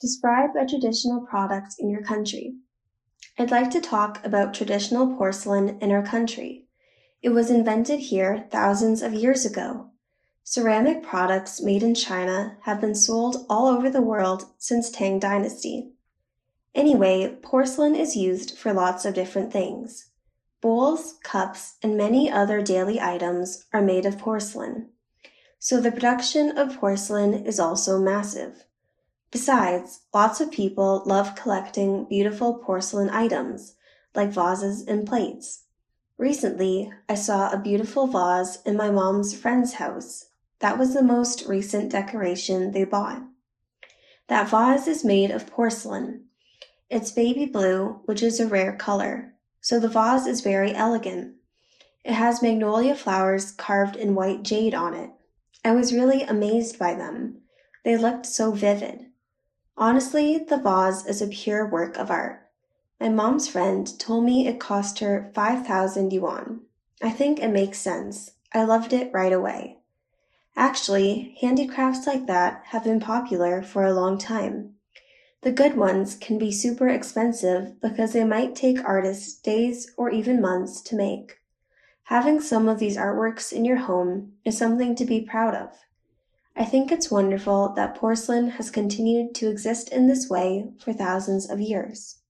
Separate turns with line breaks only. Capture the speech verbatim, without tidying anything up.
Describe a traditional product in your country. I'd like to talk about traditional porcelain in our country. It was invented here thousands of years ago. Ceramic products made in China have been sold all over the world since Tang Dynasty. Anyway, porcelain is used for lots of different things. Bowls, cups, and many other daily items are made of porcelain. So the production of porcelain is also massive. Besides, lots of people love collecting beautiful porcelain items, like vases and plates. Recently, I saw a beautiful vase in my mom's friend's house. That was the most recent decoration they bought. That vase is made of porcelain. It's baby blue, which is a rare color, so the vase is very elegant. It has magnolia flowers carved in white jade on it. I was really amazed by them. They looked so vivid. Honestly, the vase is a pure work of art. My mom's friend told me it cost her five thousand yuan. I think it makes sense. I loved it right away. Actually, handicrafts like that have been popular for a long time. The good ones can be super expensive because they might take artists days or even months to make. Having some of these artworks in your home is something to be proud of. I think it's wonderful that porcelain has continued to exist in this way for thousands of years.